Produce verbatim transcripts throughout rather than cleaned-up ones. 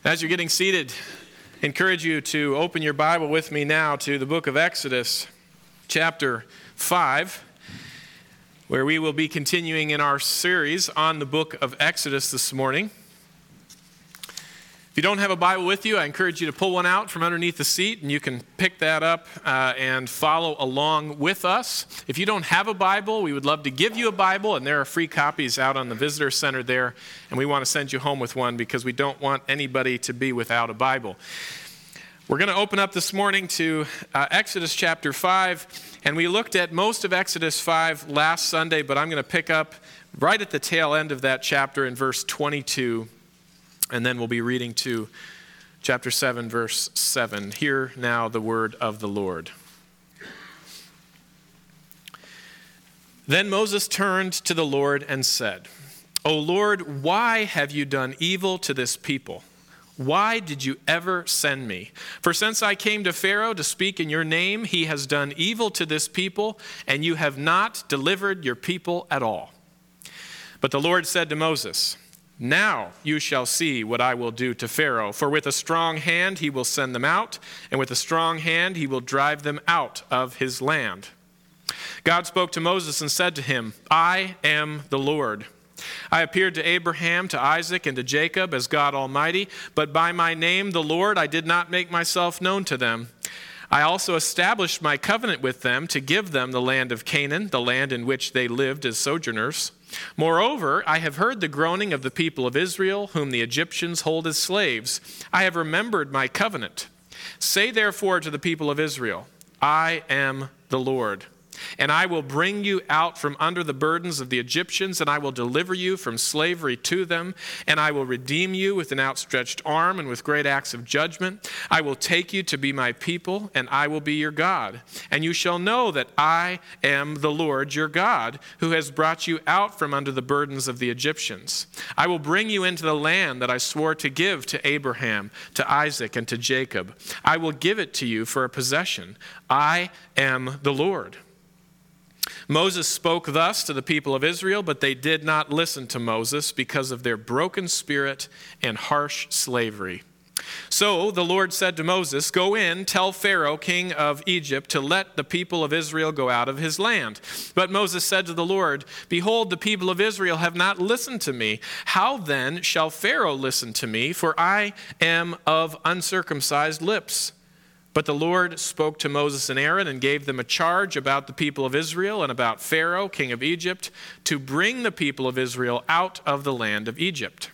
As you're getting seated, I encourage you to open your Bible with me now to the book of Exodus, chapter five, where we will be continuing in our series on the book of Exodus this morning. If you don't have a Bible with you, I encourage you to pull one out from underneath the seat, and you can pick that up uh, and follow along with us. If you don't have a Bible, we would love to give you a Bible, and there are free copies out on the visitor center there, and we want to send you home with one because we don't want anybody to be without a Bible. We're going to open up this morning to uh, Exodus chapter five, and we looked at most of Exodus five last Sunday, but I'm going to pick up right at the tail end of that chapter in verse twenty-two. And then we'll be reading to chapter seven, verse seven. Hear now the word of the Lord. Then Moses turned to the Lord and said, O Lord, why have you done evil to this people? Why did you ever send me? For since I came to Pharaoh to speak in your name, he has done evil to this people, and you have not delivered your people at all. But the Lord said to Moses, Now you shall see what I will do to Pharaoh, for with a strong hand he will send them out, and with a strong hand he will drive them out of his land. God spoke to Moses and said to him, I am the Lord. I appeared to Abraham, to Isaac, and to Jacob as God Almighty, but by my name, the Lord, I did not make myself known to them. I also established my covenant with them to give them the land of Canaan, the land in which they lived as sojourners. Moreover, I have heard the groaning of the people of Israel, whom the Egyptians hold as slaves. I have remembered my covenant. Say therefore to the people of Israel, I am the Lord. And I will bring you out from under the burdens of the Egyptians, and I will deliver you from slavery to them, and I will redeem you with an outstretched arm and with great acts of judgment. I will take you to be my people, and I will be your God. And you shall know that I am the Lord your God, who has brought you out from under the burdens of the Egyptians. I will bring you into the land that I swore to give to Abraham, to Isaac, and to Jacob. I will give it to you for a possession. I am the Lord. Moses spoke thus to the people of Israel, but they did not listen to Moses because of their broken spirit and harsh slavery. So the Lord said to Moses, Go in, tell Pharaoh, king of Egypt, to let the people of Israel go out of his land. But Moses said to the Lord, Behold, the people of Israel have not listened to me. How then shall Pharaoh listen to me? For I am of uncircumcised lips. But the Lord spoke to Moses and Aaron and gave them a charge about the people of Israel and about Pharaoh, king of Egypt, to bring the people of Israel out of the land of Egypt.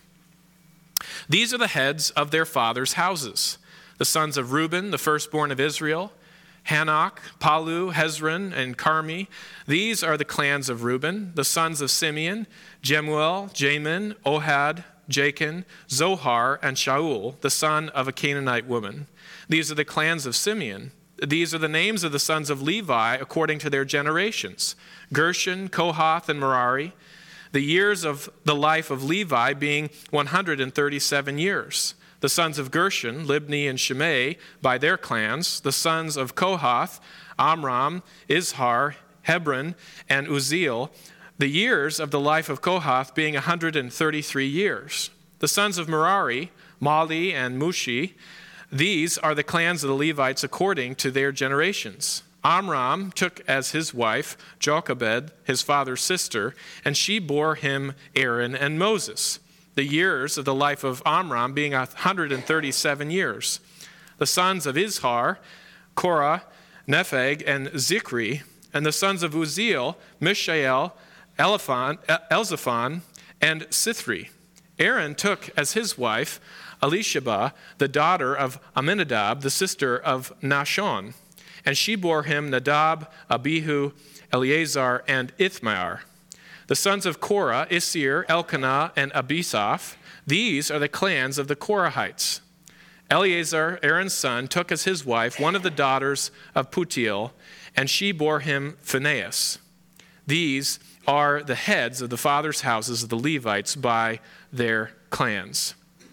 These are the heads of their fathers' houses. The sons of Reuben, the firstborn of Israel, Hanok, Palu, Hezron, and Carmi. These are the clans of Reuben. The sons of Simeon, Jemuel, Jamin, Ohad, Jachin, Zohar, and Shaul, the son of a Canaanite woman. These are the clans of Simeon. These are the names of the sons of Levi according to their generations: Gershon, Kohath, and Merari. The years of the life of Levi being one hundred thirty-seven years. The sons of Gershon, Libni and Shimei, by their clans. The sons of Kohath, Amram, Izhar, Hebron, and Uzziel. The years of the life of Kohath being one hundred thirty-three years. The sons of Merari, Mali and Mushi. These are the clans of the Levites according to their generations. Amram took as his wife Jochebed, his father's sister, and she bore him Aaron and Moses. The years of the life of Amram being one hundred thirty-seven years. The sons of Izhar, Korah, Nepheg, and Zikri, and the sons of Uzziel, Mishael, Eliphan, Elzaphan, and Sithri. Aaron took as his wife Elisheba, the daughter of Aminadab, the sister of Nahshon, and she bore him Nadab, Abihu, Eleazar, and Ithmaar. The sons of Korah, Isir, Elkanah, and Abisaph. These are the clans of the Korahites. Eleazar, Aaron's son, took as his wife one of the daughters of Putiel, and she bore him Phinehas. These are the heads of the fathers' houses of the Levites by their clans.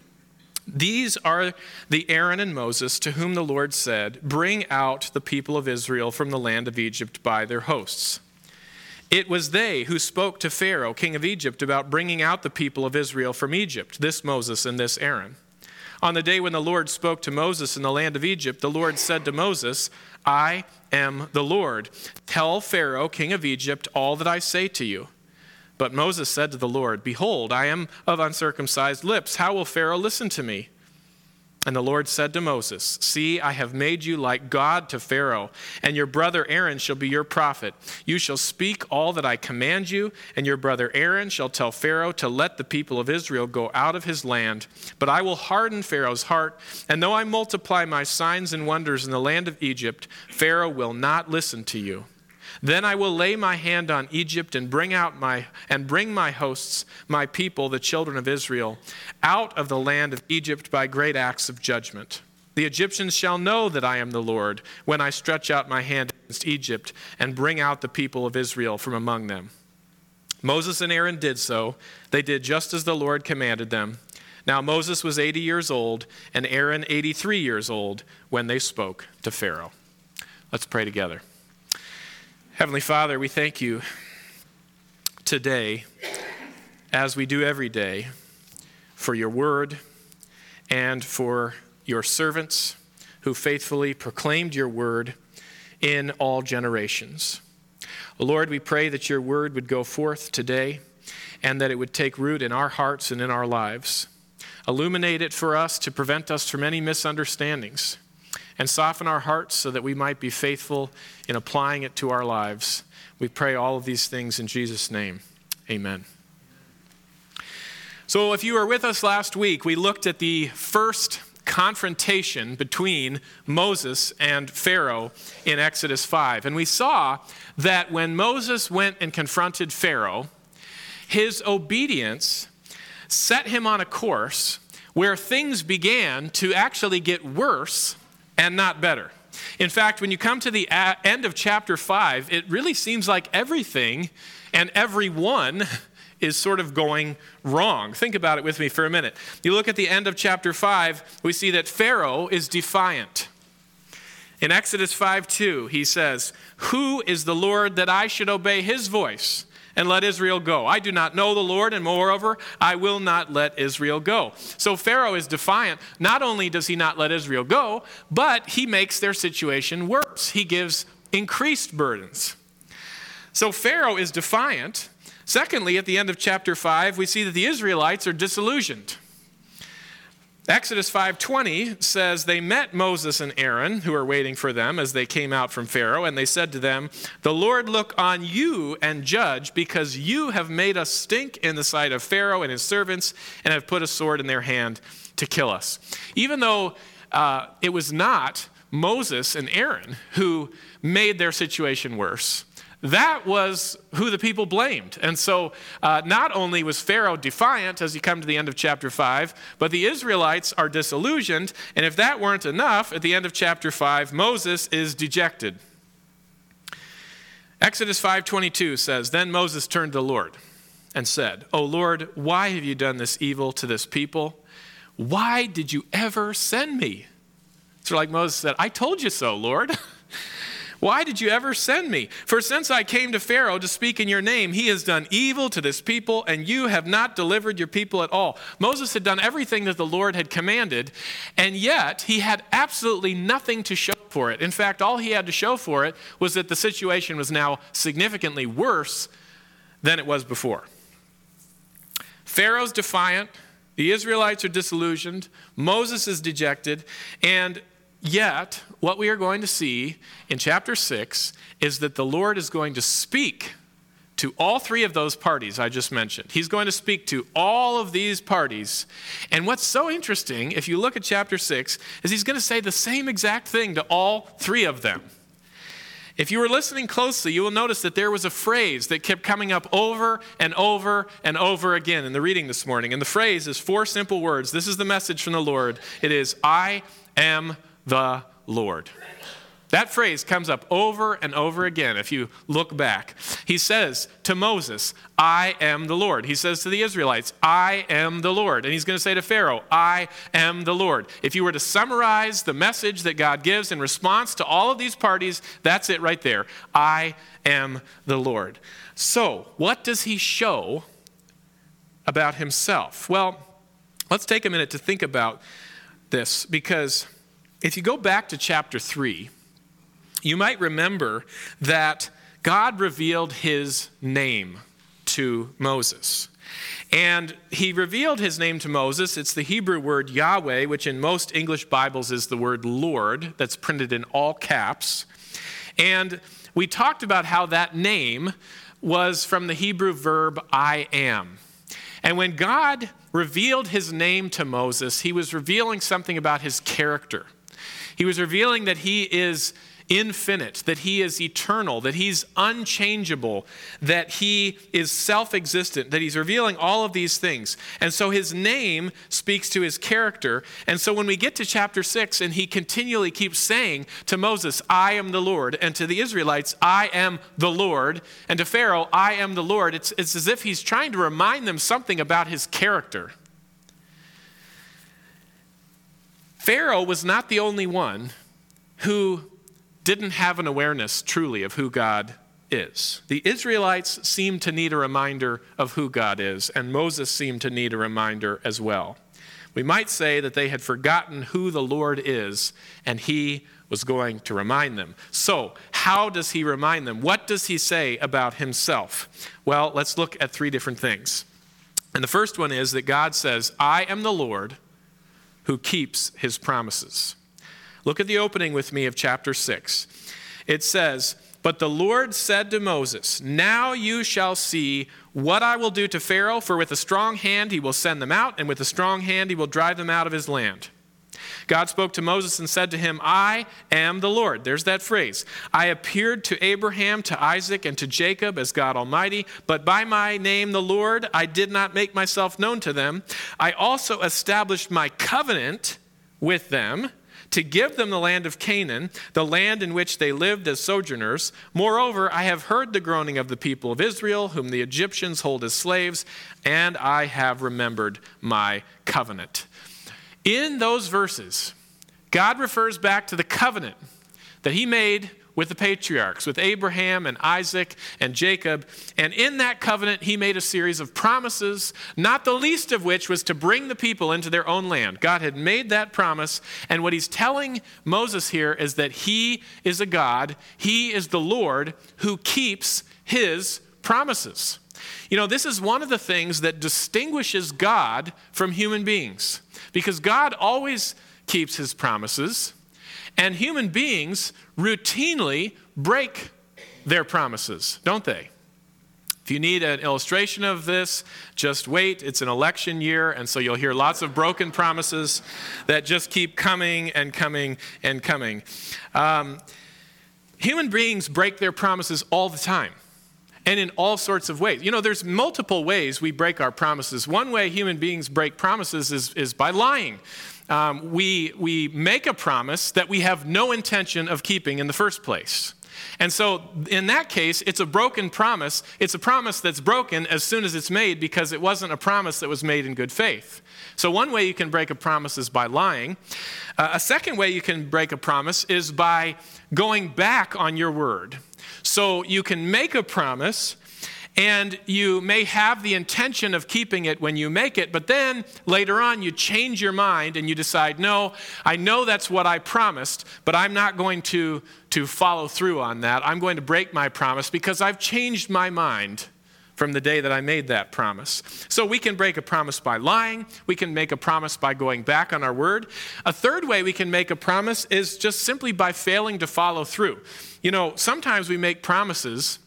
These are the Aaron and Moses to whom the Lord said, Bring out the people of Israel from the land of Egypt by their hosts. It was they who spoke to Pharaoh, king of Egypt, about bringing out the people of Israel from Egypt, this Moses and this Aaron. On the day when the Lord spoke to Moses in the land of Egypt, the Lord said to Moses, I am the Lord. Tell Pharaoh, king of Egypt, all that I say to you. But Moses said to the Lord, Behold, I am of uncircumcised lips. How will Pharaoh listen to me? And the Lord said to Moses, See, I have made you like God to Pharaoh, and your brother Aaron shall be your prophet. You shall speak all that I command you, and your brother Aaron shall tell Pharaoh to let the people of Israel go out of his land. But I will harden Pharaoh's heart, and though I multiply my signs and wonders in the land of Egypt, Pharaoh will not listen to you. Then I will lay my hand on Egypt and bring out my and bring my hosts, my people, the children of Israel, out of the land of Egypt by great acts of judgment. The Egyptians shall know that I am the Lord when I stretch out my hand against Egypt and bring out the people of Israel from among them. Moses and Aaron did so. They did just as the Lord commanded them. Now Moses was eighty years old and Aaron eighty-three years old when they spoke to Pharaoh. Let's pray together. Heavenly Father, we thank you today, as we do every day, for your word and for your servants who faithfully proclaimed your word in all generations. Lord, we pray that your word would go forth today and that it would take root in our hearts and in our lives. Illuminate it for us to prevent us from any misunderstandings, and soften our hearts so that we might be faithful in applying it to our lives. We pray all of these things in Jesus' name. Amen. So if you were with us last week, we looked at the first confrontation between Moses and Pharaoh in Exodus five. And we saw that when Moses went and confronted Pharaoh, his obedience set him on a course where things began to actually get worse and not better. In fact, when you come to the a- end of chapter five, it really seems like everything and everyone is sort of going wrong. Think about it with me for a minute. You look at the end of chapter five, we see that Pharaoh is defiant. In Exodus five two, he says, Who is the Lord that I should obey his voice and let Israel go? I do not know the Lord, and moreover, I will not let Israel go. So Pharaoh is defiant. Not only does he not let Israel go, but he makes their situation worse. He gives increased burdens. So Pharaoh is defiant. Secondly, at the end of chapter five, we see that the Israelites are disillusioned. Exodus five twenty says, They met Moses and Aaron, who were waiting for them as they came out from Pharaoh, and they said to them, The Lord look on you and judge, because you have made us stink in the sight of Pharaoh and his servants, and have put a sword in their hand to kill us. Even though uh, it was not Moses and Aaron who made their situation worse, that was who the people blamed. And so uh, not only was Pharaoh defiant as you come to the end of chapter five, but the Israelites are disillusioned. And if that weren't enough, at the end of chapter five, Moses is dejected. Exodus five twenty-two says, Then Moses turned to the Lord and said, O Lord, why have you done this evil to this people? Why did you ever send me? So like Moses said, I told you so, Lord. Why did you ever send me? For since I came to Pharaoh to speak in your name, he has done evil to this people, and you have not delivered your people at all. Moses had done everything that the Lord had commanded, and yet he had absolutely nothing to show for it. In fact, all he had to show for it was that the situation was now significantly worse than it was before. Pharaoh's defiant, the Israelites are disillusioned, Moses is dejected, and yet, what we are going to see in chapter six is that the Lord is going to speak to all three of those parties I just mentioned. He's going to speak to all of these parties. And what's so interesting, if you look at chapter six, is he's going to say the same exact thing to all three of them. If you were listening closely, you will notice that there was a phrase that kept coming up over and over and over again in the reading this morning. And the phrase is four simple words. This is the message from the Lord. It is, I am the Lord. That phrase comes up over and over again if you look back. He says to Moses, I am the Lord. He says to the Israelites, I am the Lord. And he's going to say to Pharaoh, I am the Lord. If you were to summarize the message that God gives in response to all of these parties, that's it right there. I am the Lord. So, what does he show about himself? Well, let's take a minute to think about this because if you go back to chapter three, you might remember that God revealed his name to Moses. And he revealed his name to Moses. It's the Hebrew word Yahweh, which in most English Bibles is the word Lord, that's printed in all caps. And we talked about how that name was from the Hebrew verb I am. And when God revealed his name to Moses, he was revealing something about his character. He was revealing that he is infinite, that he is eternal, that he's unchangeable, that he is self-existent, that he's revealing all of these things. And so his name speaks to his character. And so when we get to chapter six and he continually keeps saying to Moses, I am the Lord, and to the Israelites, I am the Lord, and to Pharaoh, I am the Lord, it's, it's as if he's trying to remind them something about his character. Pharaoh was not the only one who didn't have an awareness truly of who God is. The Israelites seemed to need a reminder of who God is, and Moses seemed to need a reminder as well. We might say that they had forgotten who the Lord is, and he was going to remind them. So, how does he remind them? What does he say about himself? Well, let's look at three different things. And the first one is that God says, I am the Lord who keeps his promises. Look at the opening with me of chapter six. It says, but the Lord said to Moses, now you shall see what I will do to Pharaoh, for with a strong hand he will send them out, and with a strong hand he will drive them out of his land. God spoke to Moses and said to him, I am the Lord. There's that phrase. I appeared to Abraham, to Isaac, and to Jacob as God Almighty, but by my name, the Lord, I did not make myself known to them. I also established my covenant with them, to give them the land of Canaan, the land in which they lived as sojourners. Moreover, I have heard the groaning of the people of Israel, whom the Egyptians hold as slaves, and I have remembered my covenant. In those verses, God refers back to the covenant that he made with the patriarchs, with Abraham and Isaac and Jacob. And in that covenant, he made a series of promises, not the least of which was to bring the people into their own land. God had made that promise. And what he's telling Moses here is that he is a God, he is the Lord who keeps his promises. You know, this is one of the things that distinguishes God from human beings, because God always keeps his promises, and human beings routinely break their promises, don't they? If you need an illustration of this, just wait. It's an election year, and so you'll hear lots of broken promises that just keep coming and coming and coming. Um, human beings break their promises all the time, and in all sorts of ways. You know, there's multiple ways we break our promises. One way human beings break promises is, is by lying. Um, we, we make a promise that we have no intention of keeping in the first place. And so in that case, it's a broken promise. It's a promise that's broken as soon as it's made because it wasn't a promise that was made in good faith. So one way you can break a promise is by lying. Uh, a second way you can break a promise is by going back on your word. So you can make a promise, and you may have the intention of keeping it when you make it, but then later on you change your mind and you decide, no, I know that's what I promised, but I'm not going to, to follow through on that. I'm going to break my promise because I've changed my mind from the day that I made that promise. So we can break a promise by lying. We can make a promise by going back on our word. A third way we can make a promise is just simply by failing to follow through. You know, sometimes we make promises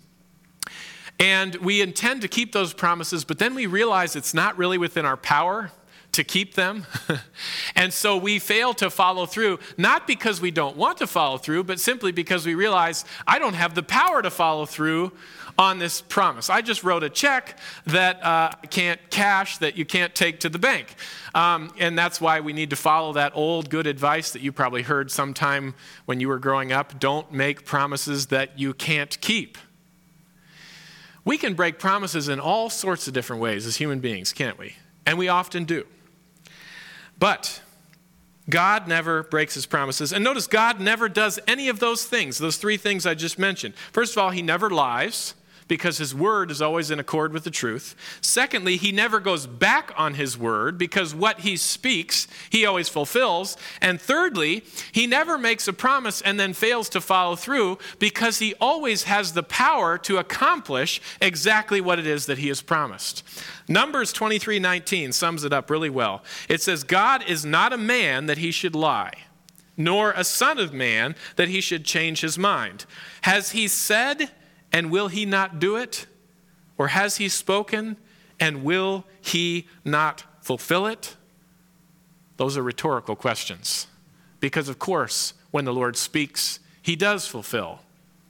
and we intend to keep those promises, but then we realize it's not really within our power to keep them. And so we fail to follow through, not because we don't want to follow through, but simply because we realize I don't have the power to follow through on this promise. I just wrote a check that uh, I can't cash, that you can't take to the bank. Um, and that's why we need to follow that old good advice that you probably heard sometime when you were growing up. Don't make promises that you can't keep. We can break promises in all sorts of different ways as human beings, can't we? And we often do. But God never breaks his promises. And notice, God never does any of those things, those three things I just mentioned. First of all, he never lies, because his word is always in accord with the truth. Secondly, he never goes back on his word because what he speaks, he always fulfills. And thirdly, he never makes a promise and then fails to follow through because he always has the power to accomplish exactly what it is that he has promised. Numbers twenty-three nineteen sums it up really well. It says, God is not a man that he should lie, nor a son of man that he should change his mind. Has he said, and will he not do it? Or has he spoken, and will he not fulfill it? Those are rhetorical questions. Because, of course, when the Lord speaks, he does fulfill.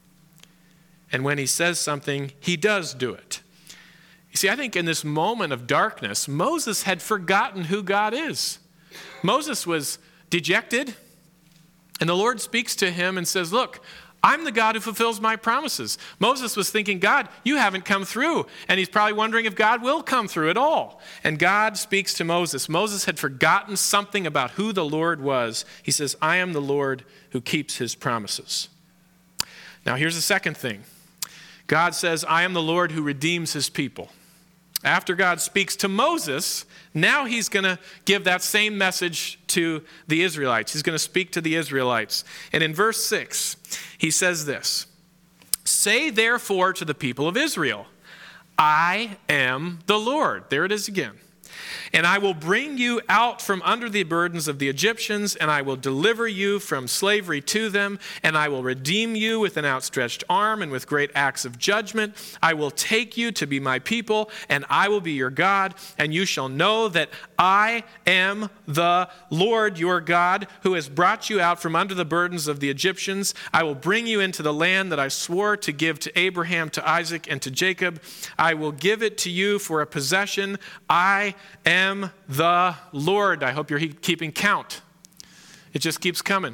And when he says something, he does do it. You see, I think in this moment of darkness, Moses had forgotten who God is. Moses was dejected, and the Lord speaks to him and says, look, I'm the God who fulfills my promises. Moses was thinking, God, you haven't come through. And he's probably wondering if God will come through at all. And God speaks to Moses. Moses had forgotten something about who the Lord was. He says, I am the Lord who keeps his promises. Now, here's the second thing. God says, I am the Lord who redeems his people. After God speaks to Moses, now he's going to give that same message to the Israelites. He's going to speak to the Israelites. And in verse six, he says this, say therefore to the people of Israel, I am the Lord. There it is again. And I will bring you out from under the burdens of the Egyptians, and I will deliver you from slavery to them, and I will redeem you with an outstretched arm and with great acts of judgment. I will take you to be my people, and I will be your God, and you shall know that I am the Lord your God, who has brought you out from under the burdens of the Egyptians. I will bring you into the land that I swore to give to Abraham, to Isaac, and to Jacob. I will give it to you for a possession. I am am the Lord. I hope you're keeping count. It just keeps coming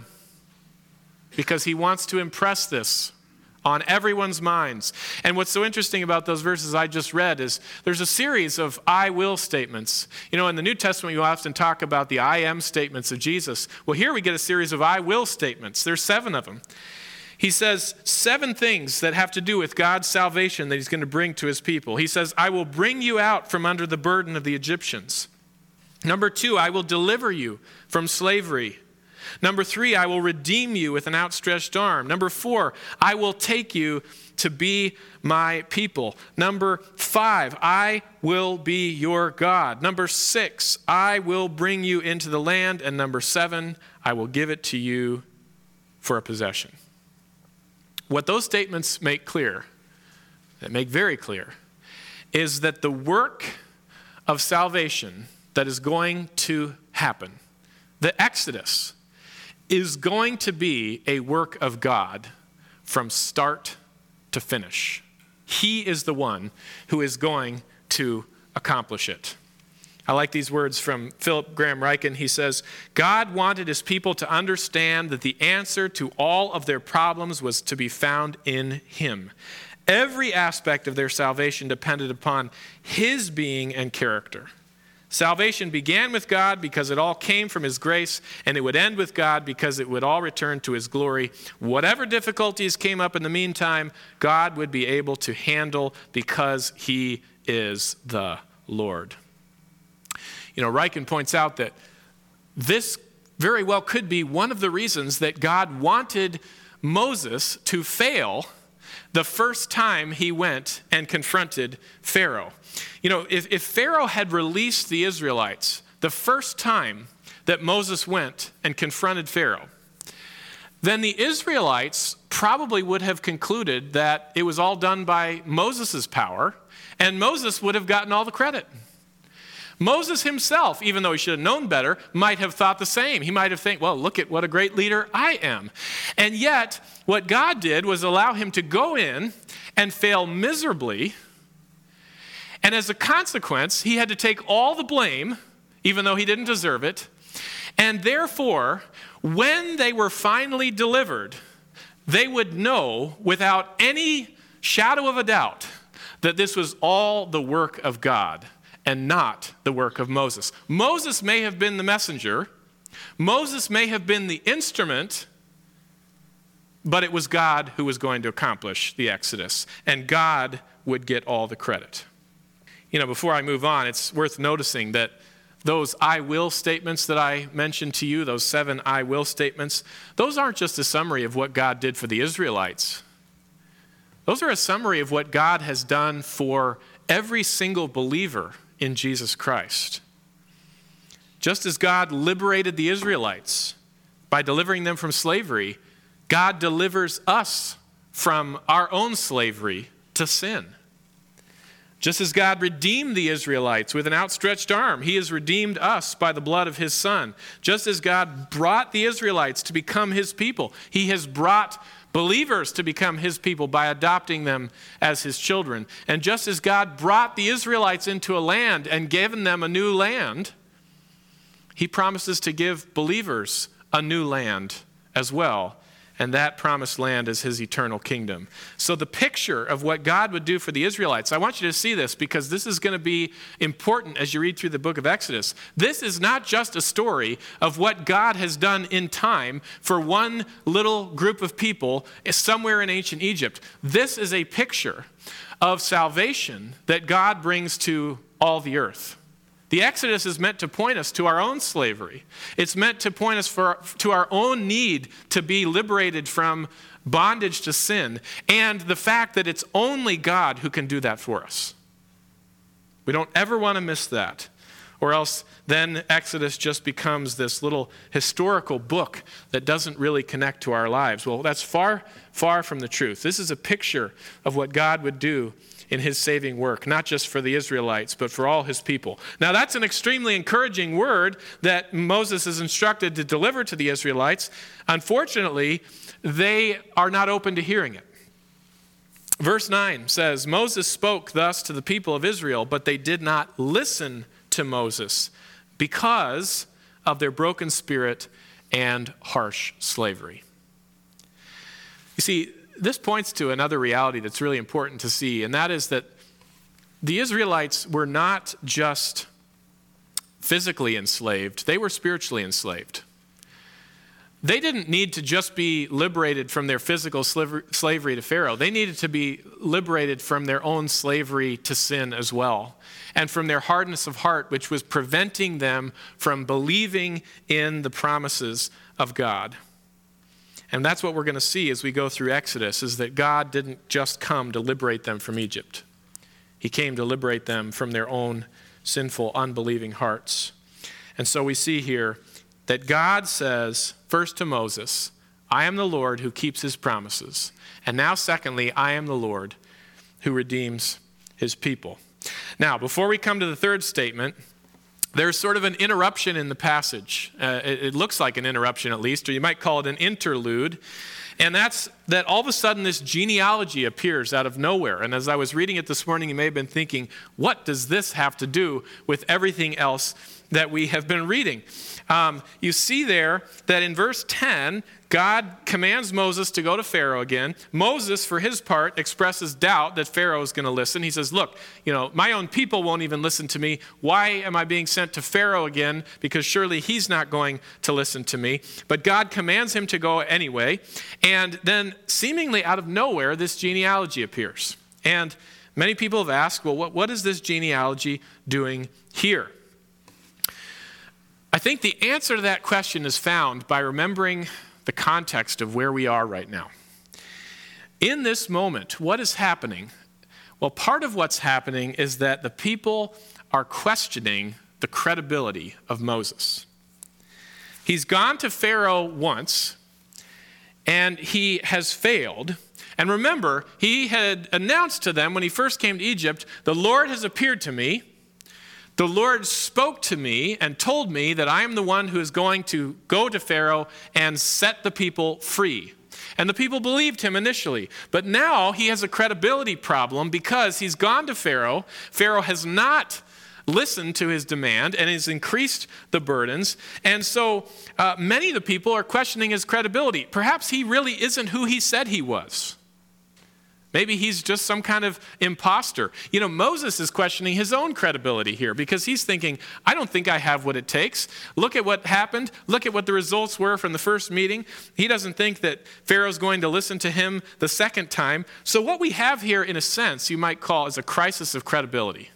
because he wants to impress this on everyone's minds. And what's so interesting about those verses I just read is there's a series of I will statements. You know, in the New Testament, you often talk about the I am statements of Jesus. Well, here we get a series of I will statements. There's seven of them. He says seven things that have to do with God's salvation that he's going to bring to his people. He says, I will bring you out from under the burden of the Egyptians. Number two, I will deliver you from slavery. Number three, I will redeem you with an outstretched arm. Number four, I will take you to be my people. Number five, I will be your God. Number six, I will bring you into the land. And number seven, I will give it to you for a possession. What those statements make clear, that make very clear, is that the work of salvation that is going to happen, the Exodus, is going to be a work of God from start to finish. He is the one who is going to accomplish it. I like these words from Philip Graham Ryken. He says, God wanted his people to understand that the answer to all of their problems was to be found in him. Every aspect of their salvation depended upon his being and character. Salvation began with God because it all came from his grace, and it would end with God because it would all return to his glory. Whatever difficulties came up in the meantime, God would be able to handle because he is the Lord. You know, Ryken points out that this very well could be one of the reasons that God wanted Moses to fail the first time he went and confronted Pharaoh. You know, if, if Pharaoh had released the Israelites the first time that Moses went and confronted Pharaoh, then the Israelites probably would have concluded that it was all done by Moses' power, and Moses would have gotten all the credit. Moses himself, even though he should have known better, might have thought the same. He might have thought, well, look at what a great leader I am. And yet, what God did was allow him to go in and fail miserably. And as a consequence, he had to take all the blame, even though he didn't deserve it. And therefore, when they were finally delivered, they would know without any shadow of a doubt that this was all the work of God and not the work of Moses. Moses may have been the messenger. Moses may have been the instrument, but it was God who was going to accomplish the Exodus, and God would get all the credit. You know, before I move on, it's worth noticing that those I will statements that I mentioned to you, those seven I will statements, those aren't just a summary of what God did for the Israelites. Those are a summary of what God has done for every single believer in Jesus Christ. Just as God liberated the Israelites by delivering them from slavery, God delivers us from our own slavery to sin. Just as God redeemed the Israelites with an outstretched arm, he has redeemed us by the blood of his Son. Just as God brought the Israelites to become his people, he has brought believers to become his people by adopting them as his children. And just as God brought the Israelites into a land and given them a new land, he promises to give believers a new land as well. And that promised land is his eternal kingdom. So the picture of what God would do for the Israelites, I want you to see this because this is going to be important as you read through the book of Exodus. This is not just a story of what God has done in time for one little group of people somewhere in ancient Egypt. This is a picture of salvation that God brings to all the earth. The Exodus is meant to point us to our own slavery. It's meant to point us for, to our own need to be liberated from bondage to sin, and the fact that it's only God who can do that for us. We don't ever want to miss that, or else then Exodus just becomes this little historical book that doesn't really connect to our lives. Well, that's far, far from the truth. This is a picture of what God would do in his saving work, not just for the Israelites, but for all his people. Now, that's an extremely encouraging word that Moses is instructed to deliver to the Israelites. Unfortunately, they are not open to hearing it. Verse nine says, Moses spoke thus to the people of Israel, but they did not listen to Moses because of their broken spirit and harsh slavery. You see, this points to another reality that's really important to see, and that is that the Israelites were not just physically enslaved, they were spiritually enslaved. They didn't need to just be liberated from their physical slavery to Pharaoh. They needed to be liberated from their own slavery to sin as well, and from their hardness of heart, which was preventing them from believing in the promises of God. And that's what we're going to see as we go through Exodus, is that God didn't just come to liberate them from Egypt. He came to liberate them from their own sinful, unbelieving hearts. And so we see here that God says, first to Moses, I am the Lord who keeps his promises. And now, secondly, I am the Lord who redeems his people. Now, before we come to the third statement, there's sort of an interruption in the passage. Uh, it, it looks like an interruption at least, or you might call it an interlude. And that's that all of a sudden this genealogy appears out of nowhere. And as I was reading it this morning, you may have been thinking, what does this have to do with everything else that we have been reading? Um, you see there that in verse ten, God commands Moses to go to Pharaoh again. Moses, for his part, expresses doubt that Pharaoh is going to listen. He says, look, you know, my own people won't even listen to me. Why am I being sent to Pharaoh again? Because surely he's not going to listen to me. But God commands him to go anyway. And then seemingly out of nowhere, this genealogy appears. And many people have asked, well, what, what is this genealogy doing here? I think the answer to that question is found by remembering the context of where we are right now. In this moment, what is happening? Well, part of what's happening is that the people are questioning the credibility of Moses. He's gone to Pharaoh once, and he has failed. And remember, he had announced to them when he first came to Egypt, the Lord has appeared to me. The Lord spoke to me and told me that I am the one who is going to go to Pharaoh and set the people free. And the people believed him initially. But now he has a credibility problem because he's gone to Pharaoh. Pharaoh has not listened to his demand and has increased the burdens. And so uh, many of the people are questioning his credibility. Perhaps he really isn't who he said he was. Maybe he's just some kind of imposter. You know, Moses is questioning his own credibility here because he's thinking, I don't think I have what it takes. Look at what happened. Look at what the results were from the first meeting. He doesn't think that Pharaoh's going to listen to him the second time. So what we have here, in a sense, you might call is a crisis of credibility.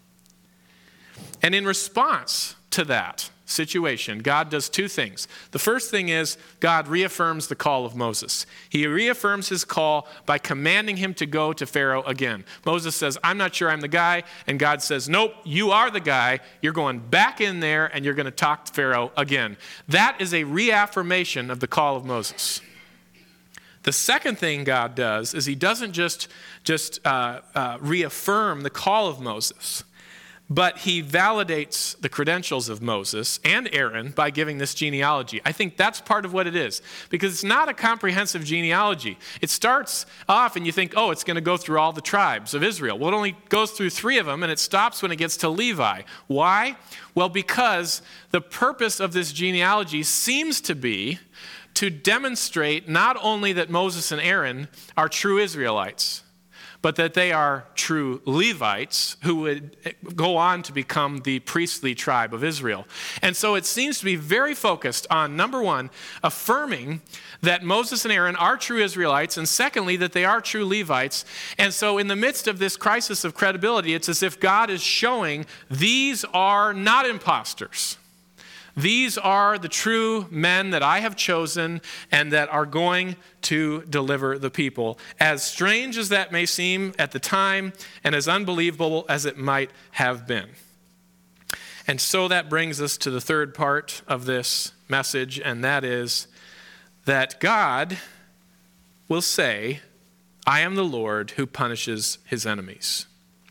And in response to that situation, God does two things. The first thing is God reaffirms the call of Moses. He reaffirms his call by commanding him to go to Pharaoh again. Moses says, I'm not sure I'm the guy. And God says, nope, you are the guy. You're going back in there and you're going to talk to Pharaoh again. That is a reaffirmation of the call of Moses. The second thing God does is he doesn't just, just uh, uh, reaffirm the call of Moses, but he validates the credentials of Moses and Aaron by giving this genealogy. I think that's part of what it is, because it's not a comprehensive genealogy. It starts off and you think, oh, it's going to go through all the tribes of Israel. Well, it only goes through three of them, and it stops when it gets to Levi. Why? Well, because the purpose of this genealogy seems to be to demonstrate not only that Moses and Aaron are true Israelites, but that they are true Levites who would go on to become the priestly tribe of Israel. And so it seems to be very focused on, number one, affirming that Moses and Aaron are true Israelites, and secondly, that they are true Levites. And so in the midst of this crisis of credibility, it's as if God is showing these are not imposters. These are the true men that I have chosen and that are going to deliver the people. As strange as that may seem at the time and as unbelievable as it might have been. And so that brings us to the third part of this message, and that is that God will say, I am the Lord who punishes his enemies.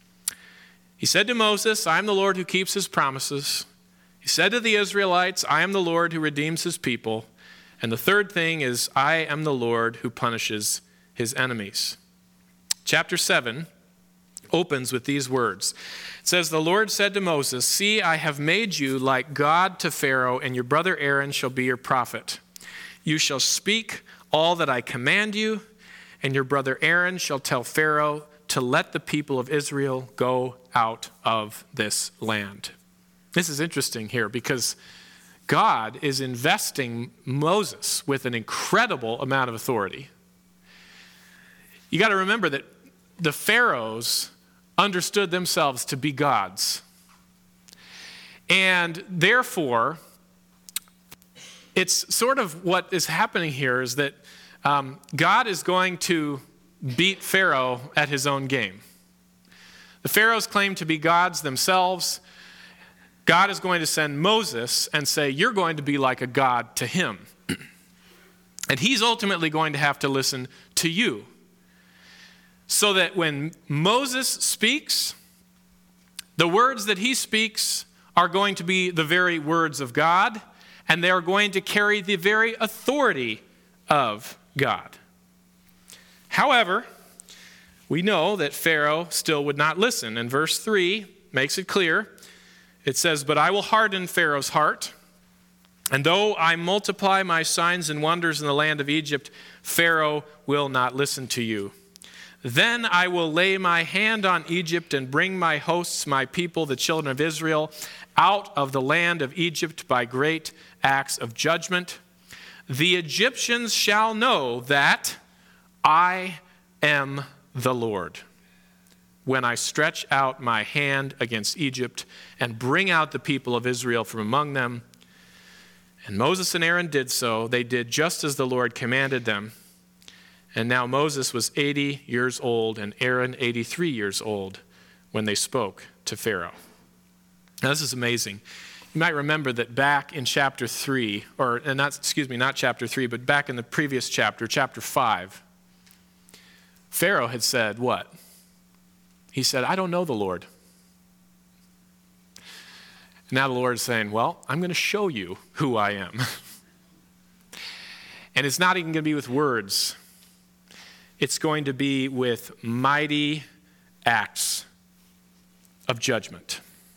He said to Moses, I am the Lord who keeps his promises. He said to the Israelites, I am the Lord who redeems his people. And the third thing is, I am the Lord who punishes his enemies. Chapter seven opens with these words. It says, the Lord said to Moses, see, I have made you like God to Pharaoh, and your brother Aaron shall be your prophet. You shall speak all that I command you, and your brother Aaron shall tell Pharaoh to let the people of Israel go out of this land. This is interesting here because God is investing Moses with an incredible amount of authority. You got to remember that the pharaohs understood themselves to be gods. And therefore, it's sort of what is happening here is that um, God is going to beat Pharaoh at his own game. The pharaohs claim to be gods themselves. God is going to send Moses and say, you're going to be like a god to him. And he's ultimately going to have to listen to you. So that when Moses speaks, the words that he speaks are going to be the very words of God, and they are going to carry the very authority of God. However, we know that Pharaoh still would not listen, and verse three makes it clear. It says, but I will harden Pharaoh's heart, and though I multiply my signs and wonders in the land of Egypt, Pharaoh will not listen to you. Then I will lay my hand on Egypt and bring my hosts, my people, the children of Israel, out of the land of Egypt by great acts of judgment. The Egyptians shall know that I am the Lord, when I stretch out my hand against Egypt and bring out the people of Israel from among them. And Moses and Aaron did so. They did just as the Lord commanded them. And now Moses was eighty years old and Aaron eighty-three years old when they spoke to Pharaoh. Now this is amazing. You might remember that back in chapter three, or not, excuse me, not chapter three, but back in the previous chapter, chapter five, Pharaoh had said what? He said, I don't know the Lord. Now the Lord is saying, well, I'm going to show you who I am. And it's not even going to be with words. It's going to be with mighty acts of judgment.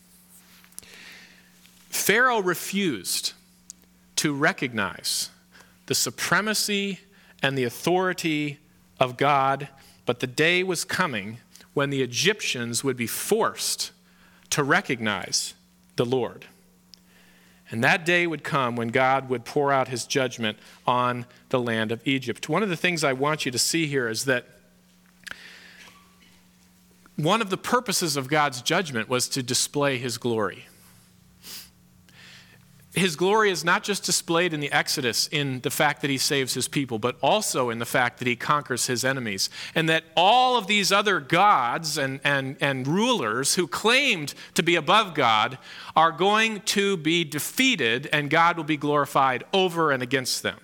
Pharaoh refused to recognize the supremacy and the authority of God but the day was coming when the Egyptians would be forced to recognize the Lord. And that day would come when God would pour out his judgment on the land of Egypt. One of the things I want you to see here is that one of the purposes of God's judgment was to display his glory. His glory is not just displayed in the Exodus in the fact that he saves his people, but also in the fact that he conquers his enemies. And that all of these other gods and, and, and rulers who claimed to be above God are going to be defeated, and God will be glorified over and against them.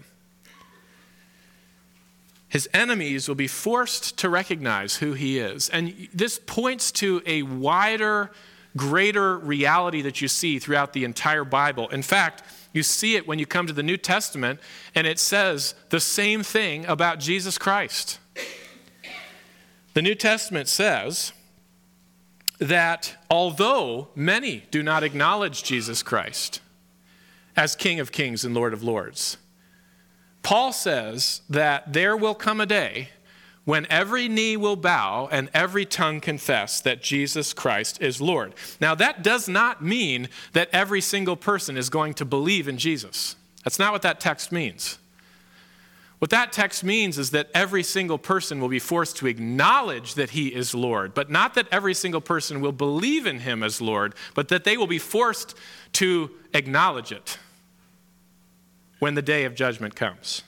His enemies will be forced to recognize who he is. And this points to a wider, greater reality that you see throughout the entire Bible. In fact, you see it when you come to the New Testament, and it says the same thing about Jesus Christ. The New Testament says that although many do not acknowledge Jesus Christ as King of Kings and Lord of Lords, Paul says that there will come a day when every knee will bow and every tongue confess that Jesus Christ is Lord. Now, that does not mean that every single person is going to believe in Jesus. That's not what that text means. What that text means is that every single person will be forced to acknowledge that he is Lord, but not that every single person will believe in him as Lord, but that they will be forced to acknowledge it when the day of judgment comes.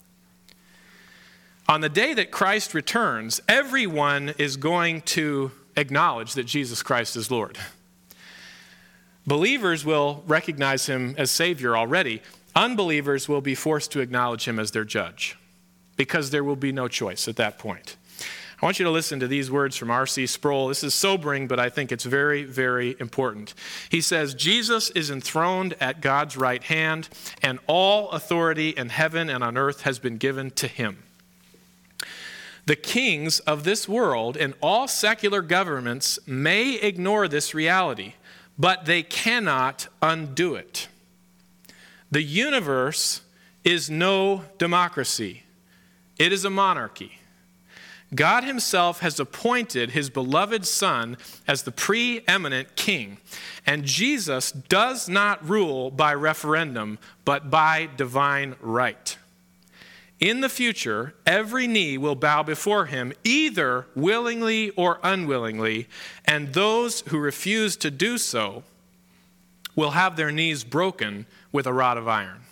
On the day that Christ returns, everyone is going to acknowledge that Jesus Christ is Lord. Believers will recognize him as Savior already. Unbelievers will be forced to acknowledge him as their judge, because there will be no choice at that point. I want you to listen to these words from R C Sproul. This is sobering, but I think it's very, very important. He says, Jesus is enthroned at God's right hand, and all authority in heaven and on earth has been given to him. The kings of this world and all secular governments may ignore this reality, but they cannot undo it. The universe is no democracy. It is a monarchy. God himself has appointed his beloved Son as the preeminent king, and Jesus does not rule by referendum, but by divine right. In the future, every knee will bow before him, either willingly or unwillingly, and those who refuse to do so will have their knees broken with a rod of iron.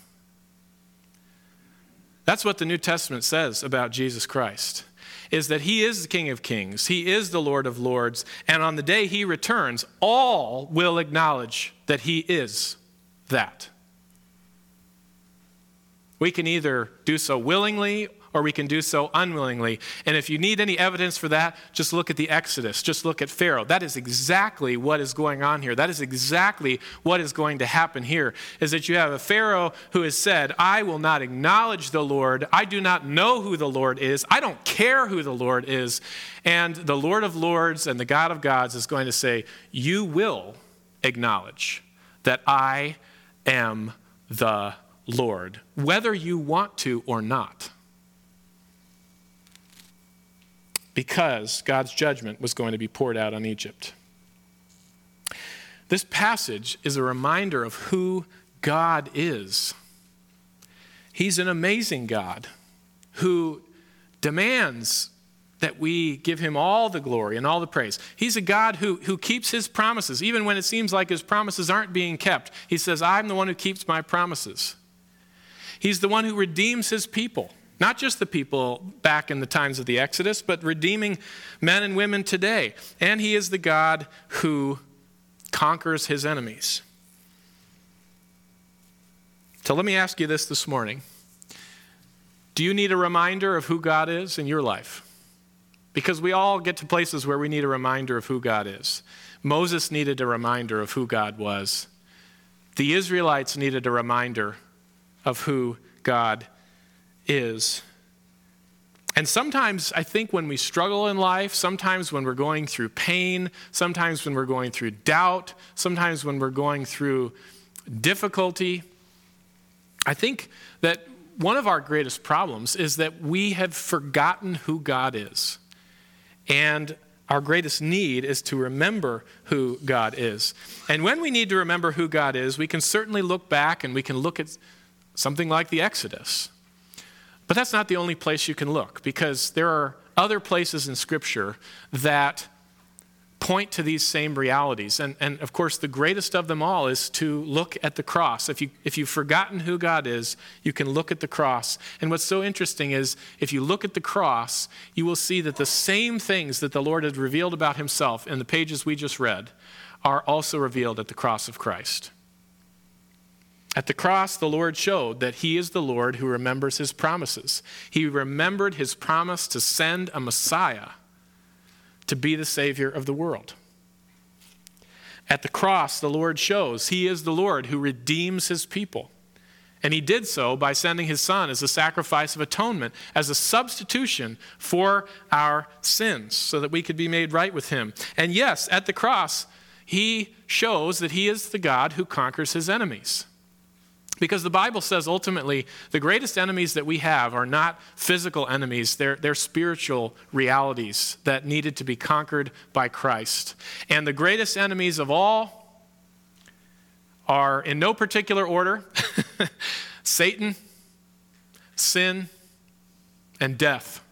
That's what the New Testament says about Jesus Christ, is that he is the King of Kings, he is the Lord of Lords, and on the day he returns, all will acknowledge that he is that. We can either do so willingly or we can do so unwillingly. And if you need any evidence for that, just look at the Exodus. Just look at Pharaoh. That is exactly what is going on here. That is exactly what is going to happen here, is that you have a Pharaoh who has said, I will not acknowledge the Lord. I do not know who the Lord is. I don't care who the Lord is. And the Lord of Lords and the God of Gods is going to say, you will acknowledge that I am the Lord, whether you want to or not. Because God's judgment was going to be poured out on Egypt. This passage is a reminder of who God is. He's an amazing God who demands that we give him all the glory and all the praise. He's a God who, who keeps his promises, even when it seems like his promises aren't being kept. He says, I'm the one who keeps my promises. He's the one who redeems his people. Not just the people back in the times of the Exodus, but redeeming men and women today. And he is the God who conquers his enemies. So let me ask you this this morning. Do you need a reminder of who God is in your life? Because we all get to places where we need a reminder of who God is. Moses needed a reminder of who God was. The Israelites needed a reminder of who God is. And sometimes I think when we struggle in life, sometimes when we're going through pain, sometimes when we're going through doubt, sometimes when we're going through difficulty, I think that one of our greatest problems is that we have forgotten who God is. And our greatest need is to remember who God is. And when we need to remember who God is, we can certainly look back and we can look at something like the Exodus. But that's not the only place you can look, because there are other places in Scripture that point to these same realities. And, and of course, the greatest of them all is to look at the cross. If, you, if you've forgotten who God is, you can look at the cross. And what's so interesting is if you look at the cross, you will see that the same things that the Lord had revealed about himself in the pages we just read are also revealed at the cross of Christ. At the cross, the Lord showed that he is the Lord who remembers his promises. He remembered his promise to send a Messiah to be the Savior of the world. At the cross, the Lord shows he is the Lord who redeems his people. And he did so by sending his Son as a sacrifice of atonement, as a substitution for our sins, so that we could be made right with him. And yes, at the cross, he shows that he is the God who conquers his enemies. Because the Bible says ultimately the greatest enemies that we have are not physical enemies, they're, they're spiritual realities that needed to be conquered by Christ. And the greatest enemies of all are, in no particular order, Satan, sin, and death.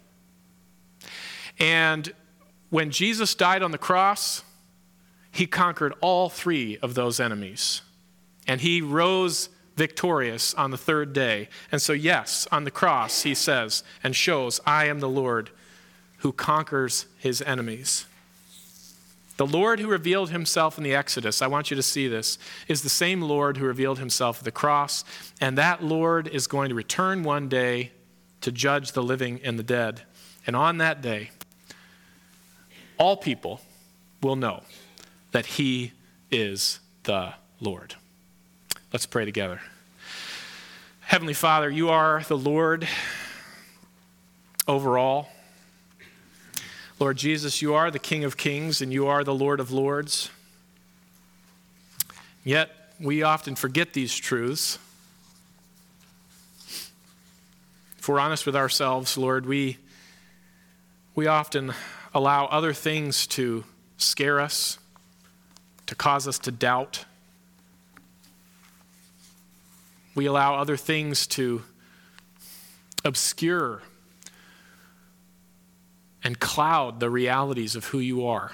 And when Jesus died on the cross, he conquered all three of those enemies. And he rose victorious on the third day. And so yes, on the cross he says and shows, I am the Lord who conquers his enemies. The Lord who revealed himself in the Exodus, I want you to see this, is the same Lord who revealed himself at the cross. And that Lord is going to return one day to judge the living and the dead. And on that day, all people will know that he is the Lord. Let's pray together. Heavenly Father, you are the Lord over all. Lord Jesus, you are the King of Kings and you are the Lord of Lords. Yet we often forget these truths. If we're honest with ourselves, Lord, we, we often allow other things to scare us, to cause us to doubt. We allow other things to obscure and cloud the realities of who you are.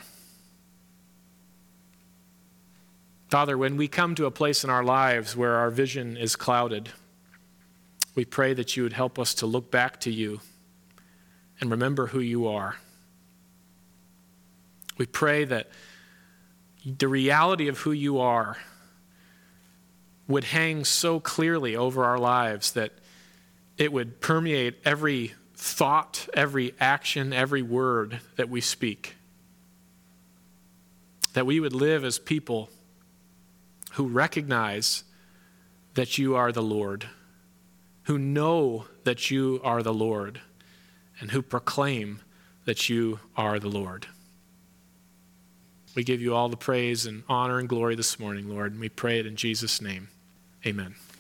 Father, when we come to a place in our lives where our vision is clouded, we pray that you would help us to look back to you and remember who you are. We pray that the reality of who you are would hang so clearly over our lives that it would permeate every thought, every action, every word that we speak. That we would live as people who recognize that you are the Lord, who know that you are the Lord, and who proclaim that you are the Lord. We give you all the praise and honor and glory this morning, Lord, and we pray it in Jesus' name. Amen.